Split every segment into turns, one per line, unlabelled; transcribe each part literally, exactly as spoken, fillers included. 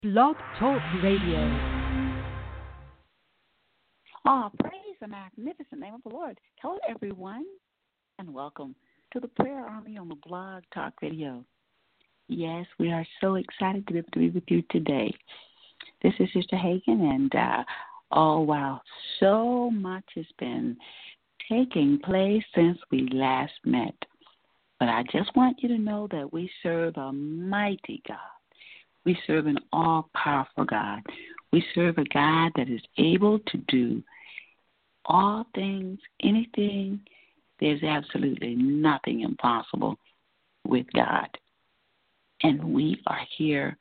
Blog Talk Radio.
Oh, praise the magnificent name of the Lord. Hello, everyone, and welcome to the Prayer Army on the Blog Talk Radio. Yes, we are so excited to be able to be with you today. This is Sister Hagen, and uh, oh, wow, so much has been taking place since we last met. But I just want you to know that we serve a mighty God. We serve an all-powerful God. We serve a God that is able to do all things, anything. There's absolutely nothing impossible with God. And we are here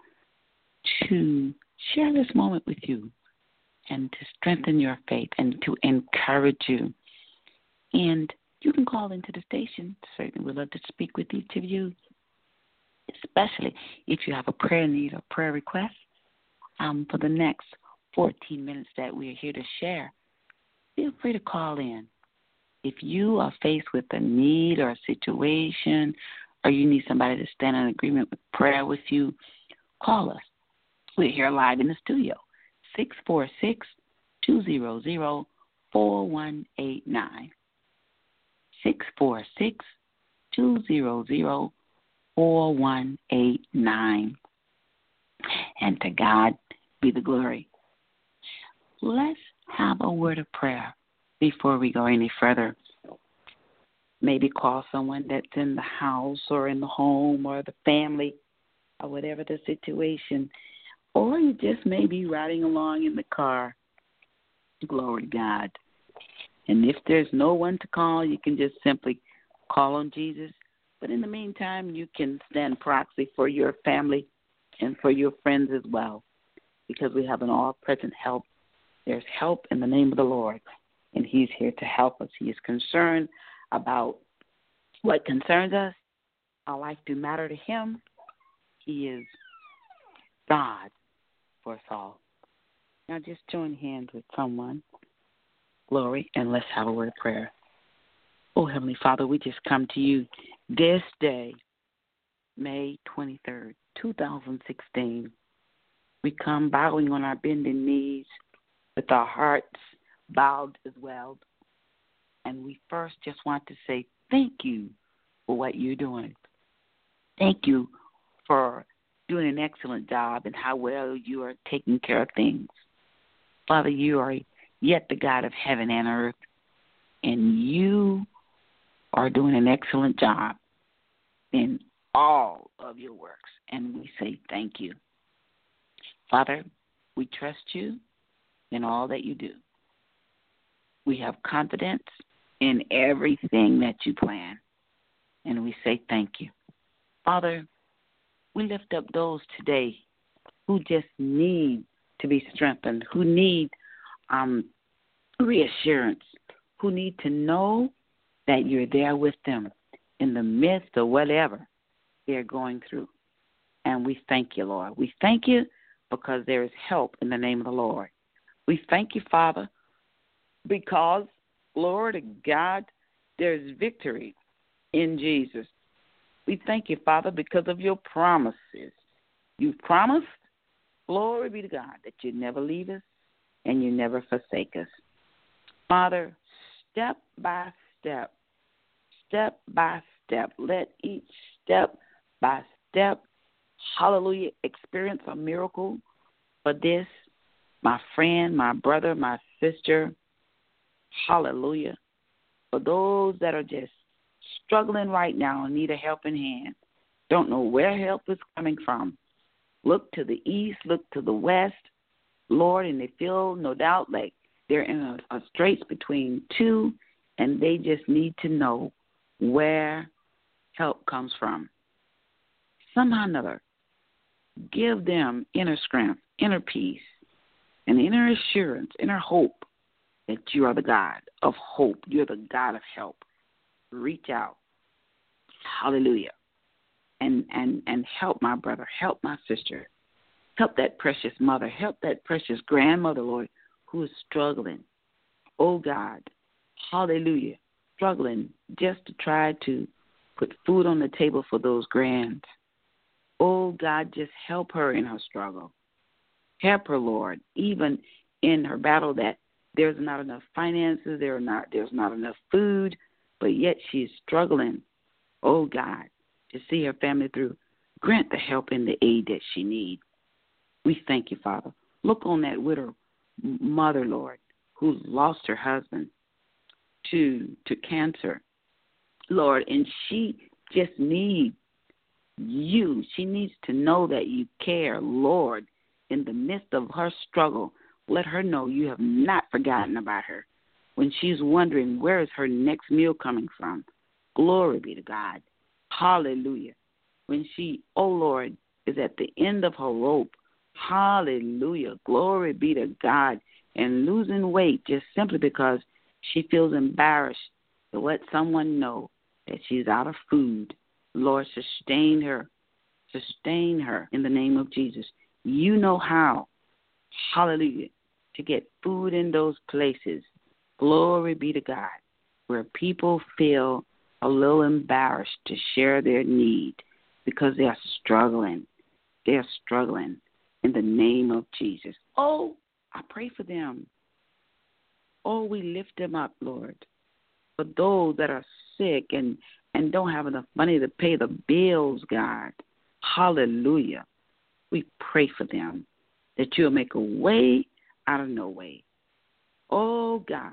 to share this moment with you and to strengthen your faith and to encourage you. And you can call into the station. Certainly we'd love to speak with each of you, especially if you have a prayer need or prayer request. Um, for the next fourteen minutes that we are here to share, feel free to call in. If you are faced with a need or a situation, or you need somebody to stand in agreement with prayer with you, call us. We're here live in the studio, six four six, two zero zero, four one eight nine. six four six, two zero zero, four one eight nine. And to God be the glory. Let's have a word of prayer before we go any further. Maybe call someone that's in the house or in the home or the family or whatever the situation. Or you just may be riding along in the car. Glory to God. And if there's no one to call, you can just simply call on Jesus. But in the meantime, you can stand proxy for your family and for your friends as well, because we have an all-present help. There's help in the name of the Lord, and he's here to help us. He is concerned about what concerns us. Our life do matter to him. He is God for us all. Now just join hands with someone. Glory, and let's have a word of prayer. Oh, Heavenly Father, we just come to you this day, May twenty-third, twenty sixteen. We come bowing on our bending knees with our hearts bowed as well. And we first just want to say thank you for what you're doing. Thank you for doing an excellent job and how well you are taking care of things. Father, you are yet the God of heaven and earth, and you are doing an excellent job in all of your works, and we say thank you. Father, we trust you in all that you do. We have confidence in everything that you plan, and we say thank you. Father, we lift up those today who just need to be strengthened, who need um, reassurance, who need to know that you're there with them in the midst of whatever they're going through. And we thank you, Lord. We thank you because there is help in the name of the Lord. We thank you, Father, because, Lord God, there's victory in Jesus. We thank you, Father, because of your promises. You've promised, glory be to God, that you never leave us and you never forsake us. Father, step by step, step by step, let each step by step, hallelujah, experience a miracle for this, my friend, my brother, my sister, hallelujah. For those that are just struggling right now and need a helping hand, don't know where help is coming from, look to the east, look to the west, Lord, and they feel no doubt like they're in a, a straits between two, and they just need to know where help comes from. Somehow or another, give them inner strength, inner peace, and inner assurance, inner hope that you are the God of hope. You're the God of help. Reach out. Hallelujah. And, and, and help my brother, help my sister, help that precious mother, help that precious grandmother, Lord, who is struggling. Oh, God, hallelujah, struggling just to try to put food on the table for those grands. Oh, God, just help her in her struggle. Help her, Lord, even in her battle that there's not enough finances, there are not, there's not enough food, but yet she's struggling, oh God, to see her family through. Grant the help and the aid that she needs. We thank you, Father. Look on that widow mother, Lord, who lost her husband to to cancer, Lord, and she just needs you. She needs to know that you care, Lord, in the midst of her struggle. Let her know you have not forgotten about her. When she's wondering where is her next meal coming from, glory be to God. Hallelujah. When she, oh Lord, is at the end of her rope, hallelujah, glory be to God, and losing weight just simply because she feels embarrassed to let someone know that she's out of food. Lord, sustain her. Sustain her in the name of Jesus. You know how, hallelujah, to get food in those places. Glory be to God, where people feel a little embarrassed to share their need because they are struggling. They are struggling in the name of Jesus. Oh, I pray for them. Oh, we lift them up, Lord. For those that are sick and, and don't have enough money to pay the bills, God. Hallelujah. We pray for them that you'll make a way out of no way. Oh, God.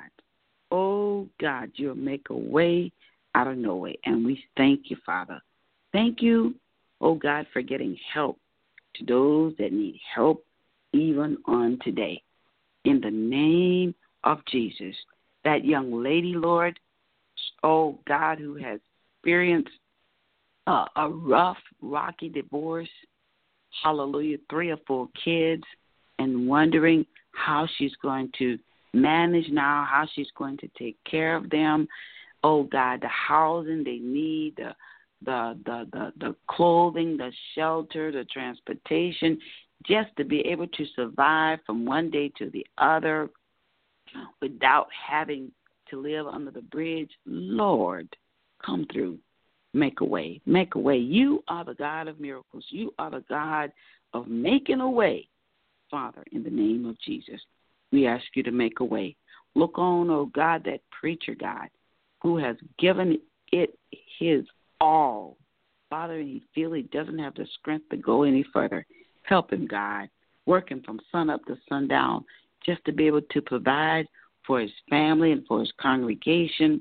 Oh, God, you'll make a way out of no way. And we thank you, Father. Thank you, oh, God, for getting help to those that need help even on today. In the name of Jesus, that young lady, Lord, oh, God, who has experienced uh, a rough, rocky divorce, hallelujah, three or four kids, and wondering how she's going to manage now, how she's going to take care of them. Oh, God, the housing they need, the the the the, the clothing, the shelter, the transportation, just to be able to survive from one day to the other without having to live under the bridge. Lord, come through. Make a way. Make a way. You are the God of miracles. You are the God of making a way. Father, in the name of Jesus, we ask you to make a way. Look on, oh God, that preacher, God, who has given it his all. Father, and he feels he doesn't have the strength to go any further. Help him, God, working from sun up to sundown just to be able to provide for his family and for his congregation.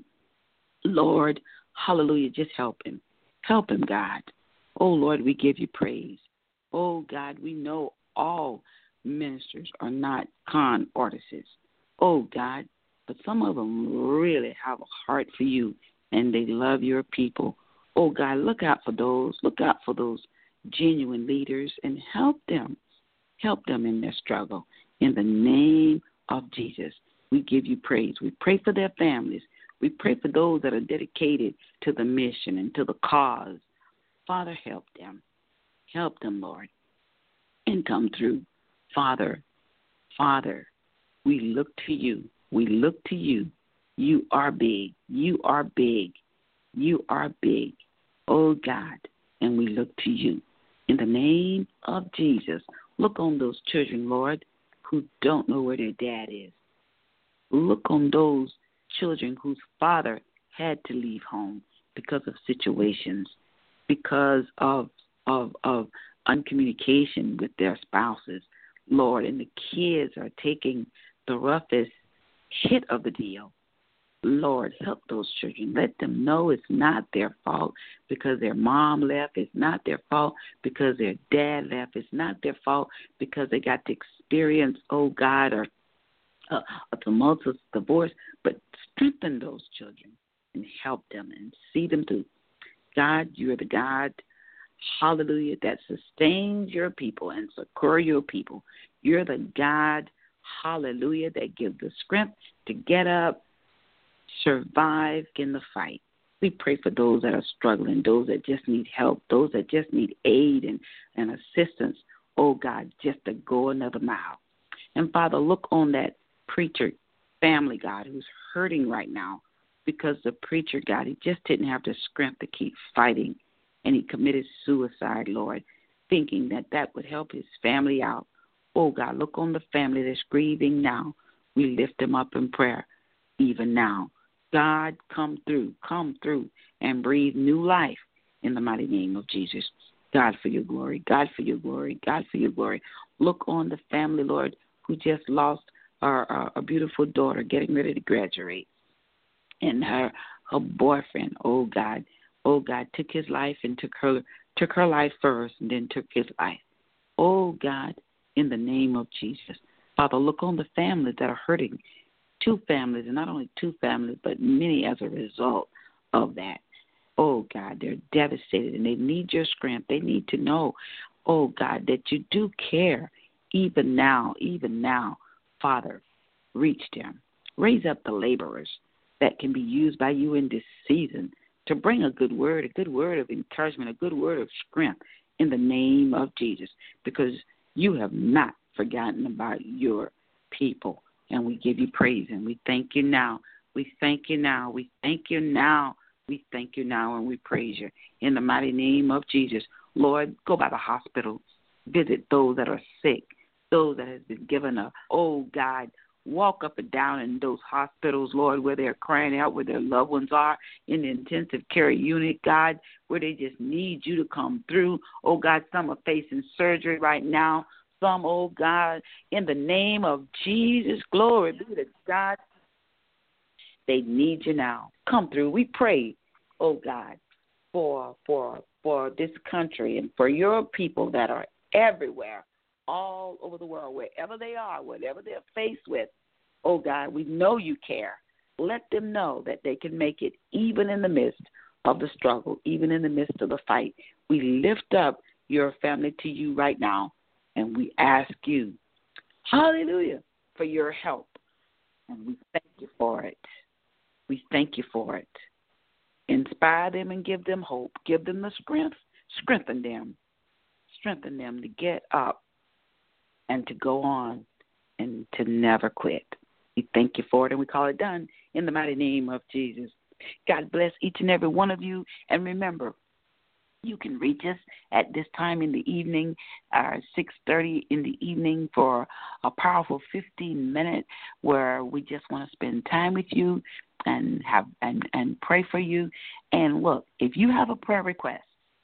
Lord, hallelujah, just help him. Help him, God. Oh, Lord, we give you praise. Oh, God, we know all ministers are not con artists. Oh, God, but some of them really have a heart for you, and they love your people. Oh, God, look out for those. Look out for those genuine leaders and help them. Help them in their struggle. In the name of Jesus, we give you praise. We pray for their families. We pray for those that are dedicated to the mission and to the cause. Father, help them. Help them, Lord, and come through. Father, Father, we look to you. We look to you. You are big. You are big. You are big, oh God, and we look to you. In the name of Jesus, look on those children, Lord, who don't know where their dad is. Look on those children whose father had to leave home because of situations, because of of of uncommunication with their spouses, Lord, and the kids are taking the roughest hit of the deal. Lord, help those children. Let them know it's not their fault because their mom left. It's not their fault because their dad left. It's not their fault because they got to experience, oh God, or a, a tumultuous divorce. But strengthen those children and help them and see them through. God, you're the God, hallelujah, that sustains your people and succor your people. You're the God, hallelujah, that gives the strength to get up, survive in the fight. We pray for those that are struggling, those that just need help, those that just need aid and, and assistance, oh God, just to go another mile. And Father, look on that preacher family, God, who's hurting right now because the preacher, God, he just didn't have the strength to keep fighting, and he committed suicide, Lord, thinking that that would help his family out. Oh, God, look on the family that's grieving now. We lift them up in prayer even now. God, come through, come through and breathe new life in the mighty name of Jesus. God, for your glory, God, for your glory, God, for your glory. Look on the family, Lord, who just lost our, our, a beautiful daughter getting ready to graduate. And her her boyfriend, oh, God, oh, God, took his life and took her, took her life first and then took his life. Oh, God, in the name of Jesus. Father, look on the families that are hurting. Two families, and not only two families, but many as a result of that. Oh, God, they're devastated, and they need your strength. They need to know, oh, God, that you do care even now, even now. Father, reach them. Raise up the laborers that can be used by you in this season to bring a good word, a good word of encouragement, a good word of strength in the name of Jesus, because you have not forgotten about your people. And we give you praise, and we thank you now. We thank you now. We thank you now. We thank you now, and we praise you. In the mighty name of Jesus, Lord, go by the hospital. Visit those that are sick, those that have been given a, oh, God, walk up and down in those hospitals, Lord, where they're crying out, where their loved ones are in the intensive care unit, God, where they just need you to come through. Oh, God, some are facing surgery right now. Some, oh, God, in the name of Jesus, glory be to God. They need you now. Come through. We pray, oh, God, for for for this country and for your people that are everywhere, all over the world, wherever they are, whatever they're faced with. Oh, God, we know you care. Let them know that they can make it even in the midst of the struggle, even in the midst of the fight. We lift up your family to you right now, and we ask you, hallelujah, for your help. And we thank you for it. We thank you for it. Inspire them and give them hope. Give them the strength. Strengthen them. Strengthen them to get up and to go on and to never quit. We thank you for it, and we call it done in the mighty name of Jesus. God bless each and every one of you. And remember, you can reach us at this time in the evening, uh, six thirty in the evening, for a powerful fifteen minutes where we just want to spend time with you and have and, and pray for you. And look, if you have a prayer request,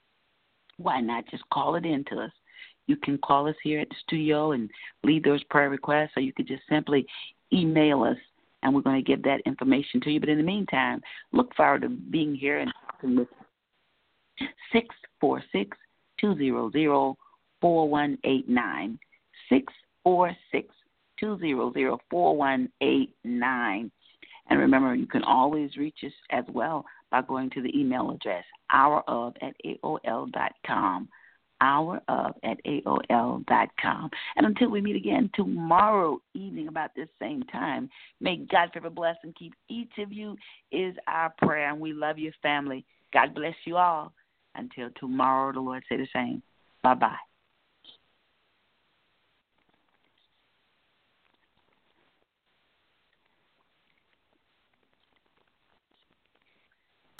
why not just call it in to us? You can call us here at the studio and leave those prayer requests, or you could just simply email us, and we're going to give that information to you. But in the meantime, look forward to being here and talking with you. six four six, two zero zero, four one eight nine. six four six, two zero zero, four one eight nine. And remember, you can always reach us as well by going to the email address, hour of at A O L dot com. hour of at A O L dot com. And until we meet again tomorrow evening about this same time, may God forever bless and keep each of you is our prayer. And we love you, family. God bless you all. Until tomorrow, the Lord say the same. Bye-bye.